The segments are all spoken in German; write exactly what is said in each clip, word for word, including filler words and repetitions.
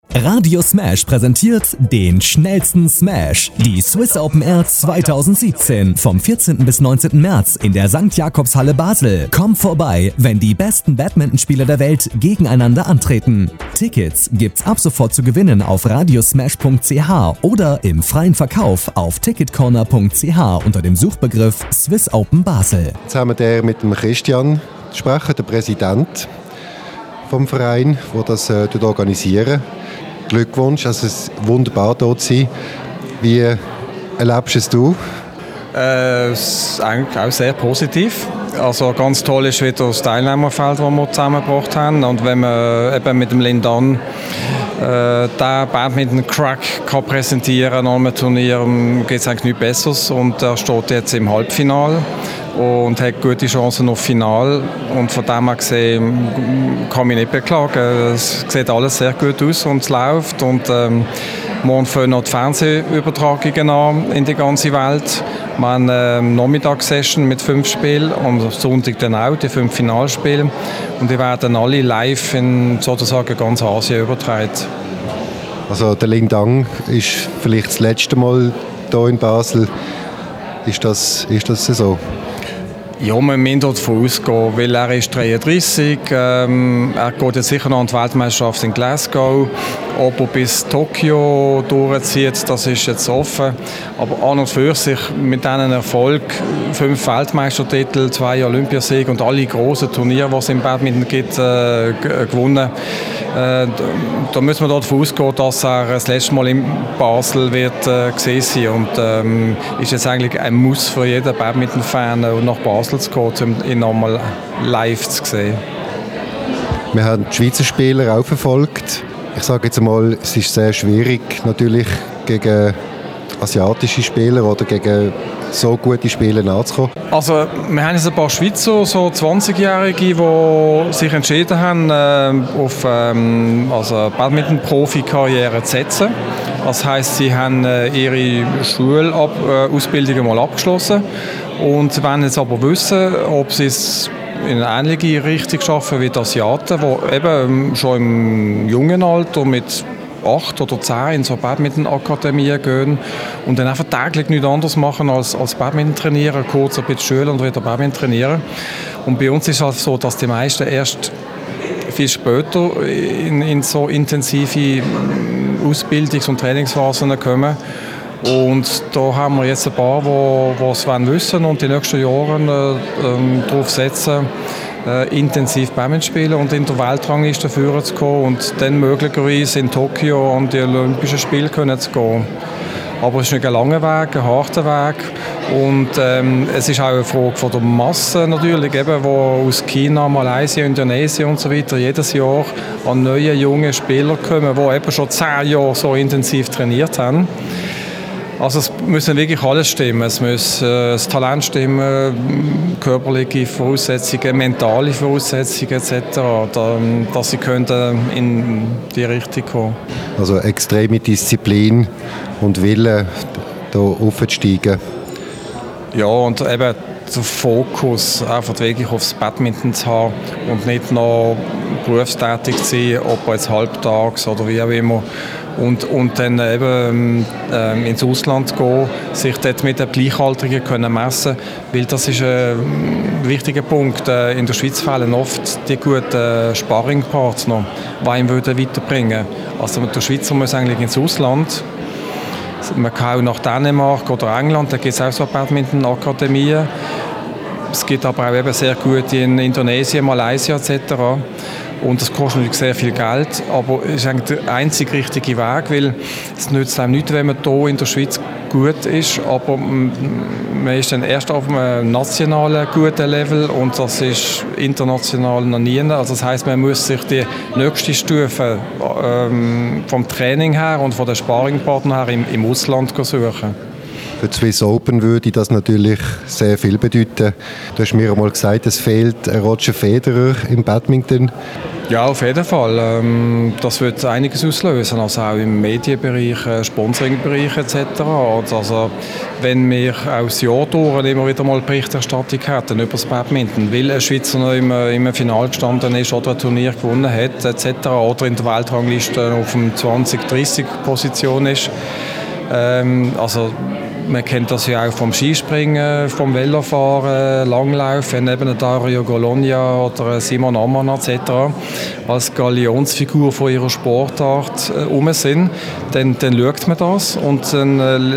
Radio Smash präsentiert den schnellsten Smash. Die Swiss Open Air zwanzig siebzehn vom vierzehnten bis neunzehnten März in der Sankt Jakobshalle Basel. Komm vorbei, wenn die besten Badmintonspieler der Welt gegeneinander antreten. Tickets gibt's ab sofort zu gewinnen auf radiosmash punkt c h oder im freien Verkauf auf ticketcorner punkt c h unter dem Suchbegriff Swiss Open Basel. Jetzt haben wir mit dem Christian sprechen, der Präsident vom Verein, der das äh, organisiert. Glückwunsch, also es ist wunderbar dort zu sein. Wie erlebst du es? Äh, es ist eigentlich auch sehr positiv. Also ganz toll ist wieder das Teilnehmerfeld, das wir zusammengebracht haben. Und wenn man eben mit dem Lindan äh, den Badminton-Crack kann präsentieren an einem Turnier, geht es eigentlich nichts Besseres. Und er steht jetzt im Halbfinale und hat gute Chancen auf Finale. Und von dem her gesehen kann ich mich nicht beklagen. Es sieht alles sehr gut aus und es läuft. Und ähm, morgen fangen noch die Fernsehübertragungen an in die ganze Welt. Wir haben eine Nachmittagssession mit fünf Spielen und am Sonntag dann auch die fünf Finalspiele. Und die werden alle live in sozusagen ganz Asien übertragen. Also der Lingdang ist vielleicht das letzte Mal hier in Basel. Ist das, ist das so? Ja, wir müssen davon ausgehen, weil er ist dreiunddreißig, ähm, er geht jetzt sicher noch an die Weltmeisterschaft in Glasgow. Ob er bis Tokio durchzieht, das ist jetzt offen. Aber an und für sich mit diesem Erfolg, fünf Weltmeistertitel, zwei Olympiasiege und alle grossen Turniere, die es im Badminton gibt, äh, gewonnen. Äh, da müssen wir davon ausgehen, dass er das letzte Mal in Basel wird äh, gesehen sein. Und ähm, ist jetzt eigentlich ein Muss für jeden Badminton-Fan, äh, nach Basel zu gehen, um ihn nochmal live zu sehen. Wir haben die Schweizer Spieler auch verfolgt. Ich sage jetzt einmal, es ist sehr schwierig, natürlich gegen asiatische Spieler oder gegen so gute Spieler anzukommen. Also wir haben jetzt ein paar Schweizer, so zwanzigjährige, die sich entschieden haben, äh, auf ähm, also Badminton-Profi-Karriere zu setzen. Das heisst, sie haben äh, ihre Schulausbildung mal abgeschlossen und sie wollen jetzt aber wissen, ob sie es in eine ähnliche Richtung schaffen wie die Asiaten, die eben schon im jungen Alter mit acht oder zehn in so Badminton-Akademien gehen und dann einfach täglich nichts anderes machen als, als Badminton trainieren, kurz ein bisschen Schule und wieder Badminton trainieren. Und bei uns ist es halt so, dass die meisten erst viel später in, in so intensive Ausbildungs- und Trainingsphasen kommen. Und da haben wir jetzt ein paar, die es wissen und die nächsten Jahre äh, darauf setzen, äh, intensiv Badminton spielen und in der Weltrangliste führen zu kommen und dann möglicherweise in Tokio an die Olympischen Spiele können zu gehen. Aber es ist nicht ein langer Weg, ein harter Weg. Und ähm, es ist auch eine Frage von der Masse natürlich, eben, wo aus China, Malaysia, Indonesien und so weiter jedes Jahr an neue junge Spieler kommen, die eben schon zehn Jahre so intensiv trainiert haben. Also es müssen wirklich alles stimmen. Es muss äh, das Talent stimmen, körperliche Voraussetzungen, mentale Voraussetzungen et cetera, da, dass sie können in die Richtung kommen. Also extreme Disziplin und Wille, da aufzusteigen. Ja, und eben der Fokus einfach wirklich aufs Badminton zu haben und nicht noch berufstätig zu sein, ob jetzt halbtags oder wie auch immer. Und, und dann eben ähm, ins Ausland gehen, sich dort mit den Gleichaltrigen können messen, weil das ist ein wichtiger Punkt. Äh, in der Schweiz fehlen oft die guten Sparringpartner, die ihn weiterbringen würden. Also der Schweizer muss eigentlich ins Ausland. Man kann auch nach Dänemark oder England, da gibt es auch so Badminton-Akademien. Es gibt aber auch eben sehr gute in Indonesien, Malaysia et cetera. Und das kostet natürlich sehr viel Geld, aber es ist eigentlich der einzig richtige Weg, weil es nützt einem nichts, wenn man hier in der Schweiz gut ist, aber man ist dann erst auf einem nationalen guten Level und das ist international noch nie. Also das heisst, man muss sich die nächste Stufe ähm, vom Training her und von den Sparringpartnern her im, im Ausland suchen. Für die Swiss Open würde das natürlich sehr viel bedeuten. Du hast mir einmal gesagt, es fehlt Roger Federer im Badminton. Ja, auf jeden Fall. Ähm, das wird einiges auslösen, also auch im Medienbereich, äh, Sponsoringbereich et cetera. Also wenn wir auch das Jahr durch immer wieder mal Berichterstattung hätten über das Badminton, weil ein Schweizer noch im, im Finale gestanden ist oder ein Turnier gewonnen hat et cetera oder in der Weltrangliste auf dem zwanzig dreißig Position ist. Ähm, also man kennt das ja auch vom Skispringen, vom Velofahren, Langlaufen, eben Dario Gologna oder Simon Ammann et cetera als Galionsfigur von ihrer Sportart äh, um sind, dann, dann schaut man das und dann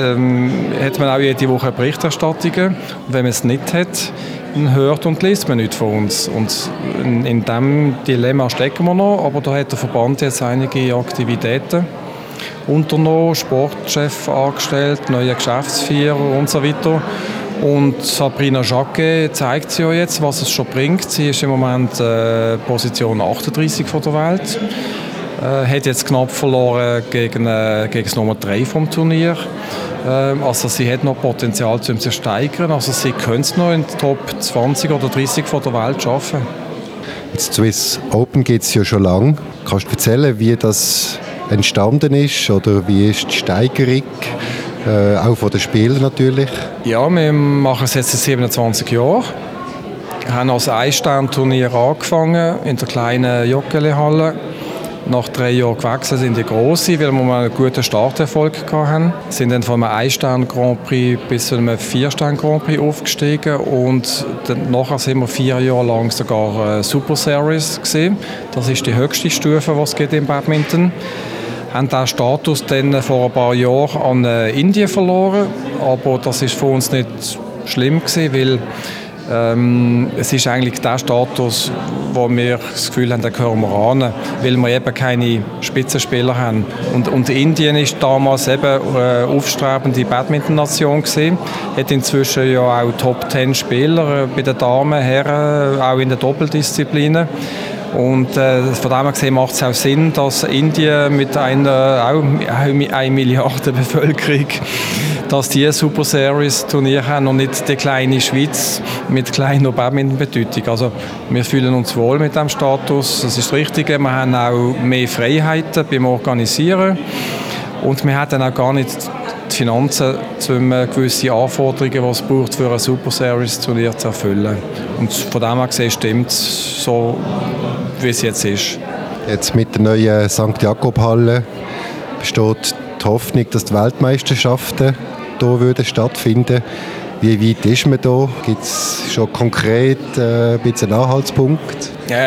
äh, hat man auch jede Woche Berichterstattungen. Und wenn man es nicht hat, dann hört und liest man nichts von uns. Und in, in diesem Dilemma stecken wir noch, aber da hat der Verband jetzt einige Aktivitäten unternommen, Sportchef angestellt, neue Geschäftsführer und so weiter. Und Sabrina Jacquet zeigt sie ja jetzt, was es schon bringt. Sie ist im Moment äh, Position achtunddreißig von der Welt. Äh, hat jetzt knapp verloren gegen, äh, gegen das Nummer drei vom Turnier. Äh, also sie hat noch Potenzial, um sich zu steigern. Also sie könnte es noch in die Top zwanzig oder dreißig von der Welt schaffen. Das Swiss Open gibt es ja schon lange. Kannst du erzählen, wie das entstanden ist oder wie ist die Steigerung, äh, auch von den Spielern natürlich? Ja, wir machen es jetzt seit siebenundzwanzig Jahren. Wir haben als Einstern-Turnier angefangen in der kleinen Joggeli-Halle. Nach drei Jahren gewechselt in die grosse, weil wir einen guten Starterfolg hatten. Wir sind dann von einem Ein-Stern-Grand Prix bis zu einem Vier-Stern-Grand Prix aufgestiegen und dann nachher sind wir vier Jahre lang sogar Super Series gewesen. Das ist die höchste Stufe, die es gibt im Badminton. Wir haben diesen Status dann vor ein paar Jahren an Indien verloren, aber das war für uns nicht schlimm gewesen, weil ähm, es ist eigentlich der Status, wo wir das Gefühl haben, den gehören wir an, weil wir eben keine Spitzenspieler haben. Und, und Indien ist damals eben eine aufstrebende Badminton-Nation gewesen, hat inzwischen ja auch Top zehn Spieler bei den Damen, Herren, auch in den Doppeldisziplinen. Und äh, von dem her gesehen macht es auch Sinn, dass Indien mit einer auch eine Milliarde Bevölkerung, dass die Super Series Turnier haben und nicht die kleine Schweiz mit kleiner Badminton-Bedeutung. Also wir fühlen uns wohl mit dem Status, das ist das Richtige. Wir haben auch mehr Freiheiten beim Organisieren und wir haben auch gar nicht die Finanzen, um gewisse Anforderungen, die es braucht, für ein Super Series Turnier zu erfüllen. Und von dem her gesehen stimmt es so, wie es jetzt ist. Jetzt mit der neuen Sankt Jakob-Halle besteht die Hoffnung, dass die Weltmeisterschaften hier würden stattfinden. Wie weit ist man da? Gibt es schon konkret äh, ein bisschen Anhaltspunkt?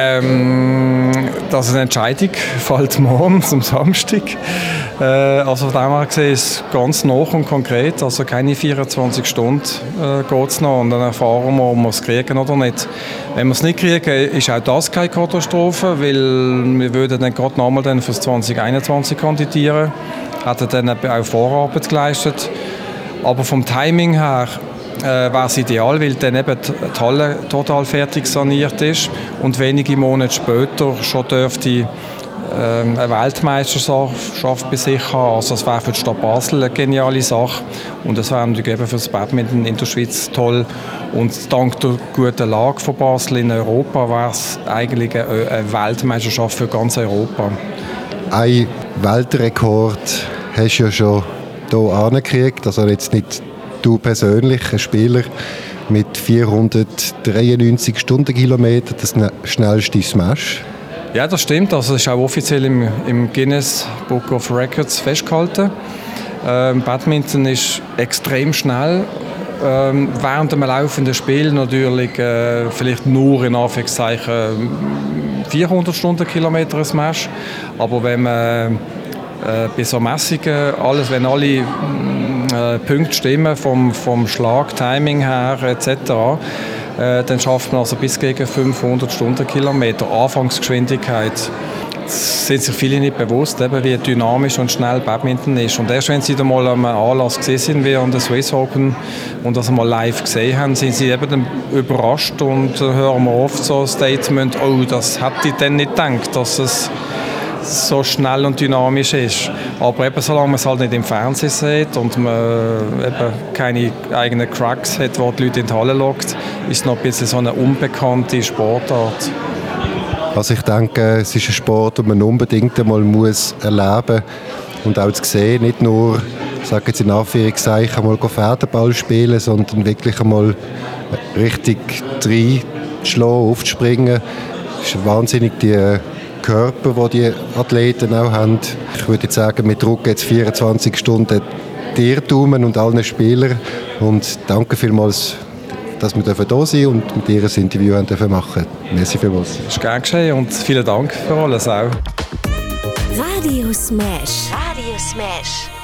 Ähm, das ist eine Entscheidung, fällt morgen am Samstag. Äh, also von dem her gesehen ist es ganz nah und konkret, also keine vierundzwanzig Stunden äh, geht es noch und dann erfahren wir, ob wir es kriegen oder nicht. Wenn wir es nicht kriegen, ist auch das keine Katastrophe, weil wir würden dann gerade nochmal dann für das zwanzig einundzwanzig kandidieren, hätten dann auch Vorarbeit geleistet. Aber vom Timing her äh, wäre es ideal, weil dann eben die Halle total fertig saniert ist und wenige Monate später schon dürfte äh, eine Weltmeisterschaft bei sich haben. Also das wäre für die Stadt Basel eine geniale Sache und das wäre natürlich eben für das Badminton in der Schweiz toll. Und dank der guten Lage von Basel in Europa wäre es eigentlich eine, eine Weltmeisterschaft für ganz Europa. Ein Weltrekord hast du ja schon hier angekriegt, also jetzt nicht du persönlich, ein Spieler mit vierhundertdreiundneunzig Stundenkilometer, das schnellste Smash. Ja, das stimmt, also das ist auch offiziell im, im Guinness Book of Records festgehalten. Ähm, Badminton ist extrem schnell, ähm, während einem laufenden Spiel natürlich äh, vielleicht nur in Anführungszeichen vierhundert Stundenkilometer Smash, aber wenn man Äh, bei so Messungen, alles, wenn alle äh, Punkte stimmen, vom, vom Schlag, Timing her et cetera, äh, dann schafft man also bis gegen fünfhundert Stundenkilometer Anfangsgeschwindigkeit. Das sind sich viele nicht bewusst, eben, wie dynamisch und schnell Badminton ist. Und erst wenn sie dann mal am Anlass gesehen sind, wie an der Swiss Open, und das mal live gesehen haben, sind sie eben dann überrascht und äh, hören wir oft so ein Statement, oh, das hätte ich dann nicht gedacht, dass es so schnell und dynamisch ist. Aber eben, solange man es halt nicht im Fernsehen sieht und man eben keine eigenen Cracks hat, die die Leute in die Halle lockt, ist es noch ein bisschen so eine unbekannte Sportart. Also ich denke, es ist ein Sport, den man unbedingt einmal muss erleben und auch zu sehen, nicht nur, ich sage jetzt in Anführungszeichen, einmal Pferdeball spielen, sondern wirklich einmal richtig reinschlagen, aufzuspringen. Es ist wahnsinnig die Körper, die die Athleten auch haben. Ich würde jetzt sagen, wir drücken jetzt vierundzwanzig Stunden dir Daumen und allen Spielern und danke vielmals, dass wir da sein und mit dir ein Interview machen dürfen. Merci vielmals. Das ist gern geschehen und vielen Dank für alles auch. Radio Smash. Radio Smash.